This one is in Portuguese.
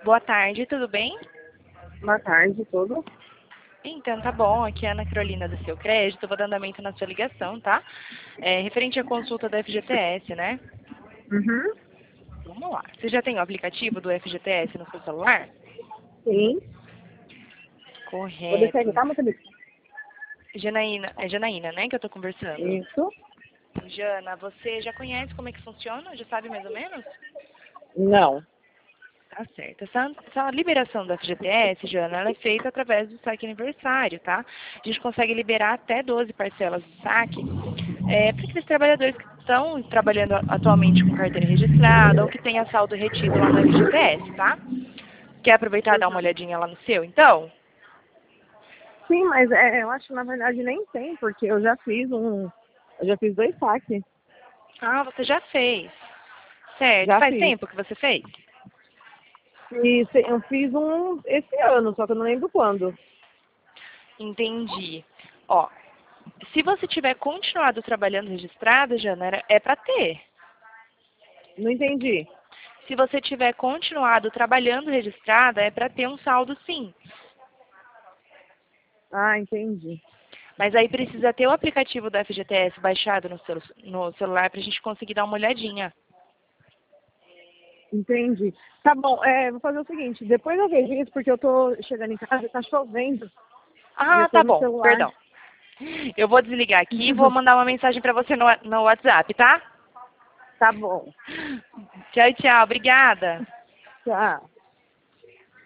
Boa tarde, tudo bem? Boa tarde, tudo? Então, tá bom. Aqui é a Ana Carolina do Seu Crédito. Vou dando andamento na sua ligação, tá? Referente à consulta do FGTS, né? Uhum. Vamos lá. Você já tem o aplicativo do FGTS no seu celular? Sim. Vou deixar aqui, Correto. tá, motorista? Janaína, é Janaína, né, que eu tô conversando. Isso. Jana, você já conhece como é que funciona? Já sabe mais ou menos? Não. Tá certo. Essa liberação do FGTS, Jana, ela é feita através do saque aniversário, tá? A gente consegue liberar até 12 parcelas de saque para aqueles trabalhadores que estão trabalhando atualmente com carteira registrada ou que tenha saldo retido lá no FGTS, tá? Quer aproveitar e dar uma olhadinha lá no seu, então? Sim, mas eu acho que na verdade nem tem, porque eu já fiz um. Eu já fiz 2 saques. Ah, você já fez. Certo. Já Faz fiz. tempo que você fez? Eu fiz um esse ano, só que eu não lembro quando. Entendi. Ó, se você tiver continuado trabalhando registrada, Jana, é para ter. Não entendi. Se você tiver continuado trabalhando registrada, é para ter um saldo sim. Ah, entendi. Mas aí precisa ter o aplicativo do FGTS baixado no celular para a gente conseguir dar uma olhadinha. Entendi. Tá bom, vou fazer o seguinte, depois eu vejo isso, porque eu tô chegando em casa e tá chovendo. E eu Ah, tô tá no bom, celular. perdão. Eu vou desligar aqui e vou mandar uma mensagem para você no WhatsApp, tá? Tá bom. Tchau, tchau. Obrigada. Tchau.